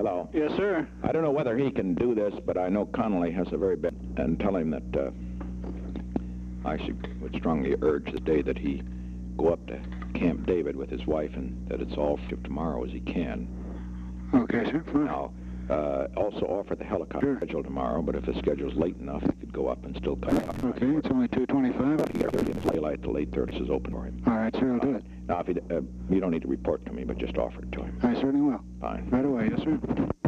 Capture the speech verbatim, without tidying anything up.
Hello. Yes, sir. I don't know whether he can do this, but I know Connolly has a very bad... And tell him that uh, I should, would strongly urge the day that he go up to Camp David with his wife, and that it's all for tomorrow as he can. Okay, sir. Fine. Now, uh, also offer the helicopter Sure. schedule tomorrow, but if the schedule's late enough, he could go up and still come up. Okay, it's only two twenty-five. Daylight, the late thirties is open for him. All right, sir, I'll do it. Now, if he, uh, you don't need to report to me, but just offer it to him. I certainly will. Fine. Right away, yes, sir.